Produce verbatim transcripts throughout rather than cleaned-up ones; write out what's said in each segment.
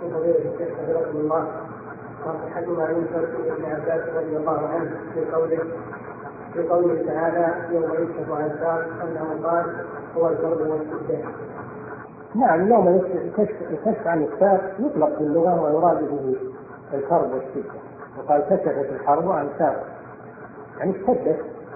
فضيلة الشيخ حفظكم الله، وصحة ما ينكر في ابن عباس رضي الله عنه في قوله في قوله تعالى يوم يكشف عن ساق أنه قال هو الكرب والشدة. نعم، يوم الكشف عن الساق يطلق في اللغة ويراد به الكرب والشدة، وقال كشفت الحرب عن ساق يعني اشتدت،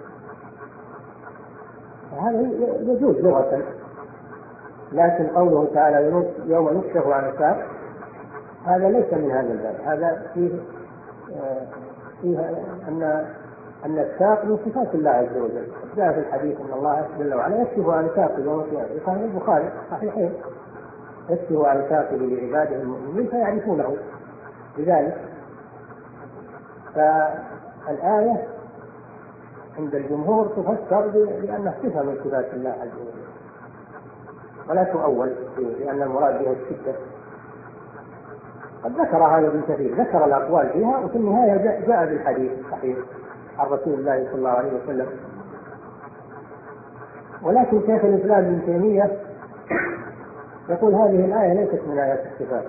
هذا يجوز لغة. لكن قوله تعالى يوم يكشف عن ساق هذا ليس من هذا الباب، هذا فيه فيها أن أن الساق من صفات الله عز وجل. جاء في الحديث أن الله جل وعلا يكشف عن ساقه يوم القيامة، صحيح البخاري صحيحين، يكشف عن ساقه لعباده المؤمنين فيعرفونه بذلك. فالآية عند الجمهور تفسر بأنها صفة من صفات الله عز وجل ولا تؤول لأن المراد بها الشدة. قد ذكر هذا ابن كثير، ذكر الأقوال فيها، وفي النهاية جاء بالحديث الصحيح عن رسول الله صلى الله عليه وسلم. ولكن شيخ الإسلام ابن تيمية يقول هذه الآية ليست من آيات الصفات،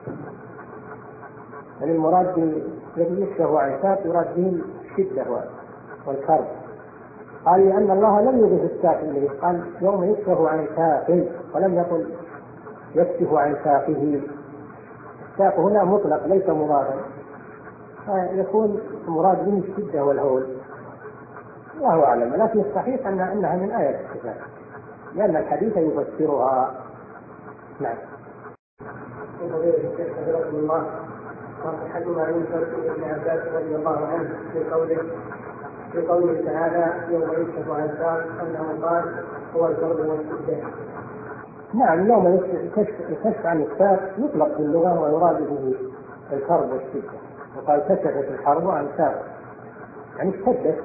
يعني المراد الذي يكشف عن ساق يراد به الشدة والكرب. قال لأن الله لم يضف الساق إليه، قال يوم يكشف عن ساق ولم يقل يكشف عن ساقه. الساق هنا مطلق ليس مرادا، يكون مراد به الشدة والهول، الله أعلم. لكن الصحيح أن أنها من آية الصفات لأن الحديث يفسرها. نعم. فضيلة الشيخ حفظكم الله، وصحة ما ينكر في ابن عباس رضي الله عنه في قوله في قوله تعالى يوم يكشف عن ساق أنه قال هو الكرب والشدة. نعم، يوم الكشف عن الساق يطلق في اللغة ويراد به الكرب والشدة، وقال كشفت الحرب عن ساق يعني اشتدت،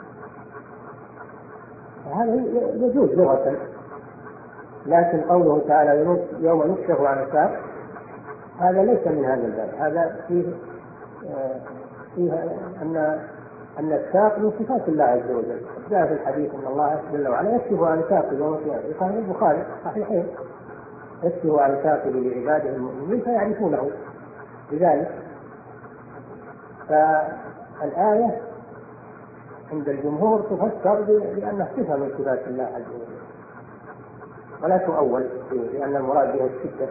هذا يجوز لغة. لكن قوله تعالى يوم يكشف عن ساق هذا ليس من هذا الباب، هذا فيه فيها أن أن الساق من صفات الله عز وجل. جاء في الحديث أن الله جل وعلا يكشف عن ساقه يوم القيامة، صحيح البخاري صحيحين، يكشف عن ساقه لعباده المؤمنين فيعرفونه بذلك. فالآية عند الجمهور تفسر بأنها صفة من صفات الله عز وجل ولا تؤول لأن المراد بها الشدة.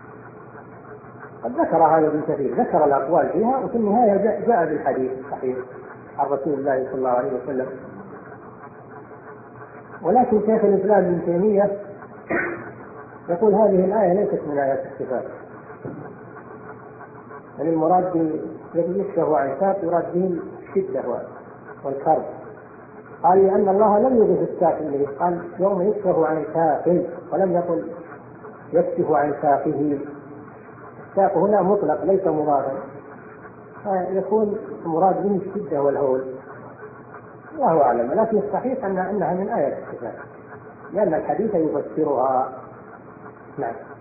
قد ذكر هذا ابن كثير، ذكر الأقوال فيها، وفي النهاية جاء بالحديث الصحيح عن رسول الله صلى الله عليه وسلم. ولكن شيخ الإسلام ابن تيمية يقول هذه الآية ليست من آيات الصفات، يعني المراد الذي يكشف عن ساق يراد به الشدة والكرب. قال لأن الله لم يضف الساق إليه، قال يوم يكشف عن ساق ولم يقل يكشف عن ساقه. الساق هنا مطلق ليس مرادا، يكون مراد به الشدة والهول، الله أعلم. لكن الصحيح أن أنها من آية الصفات لأن الحديث يفسرها. نعم.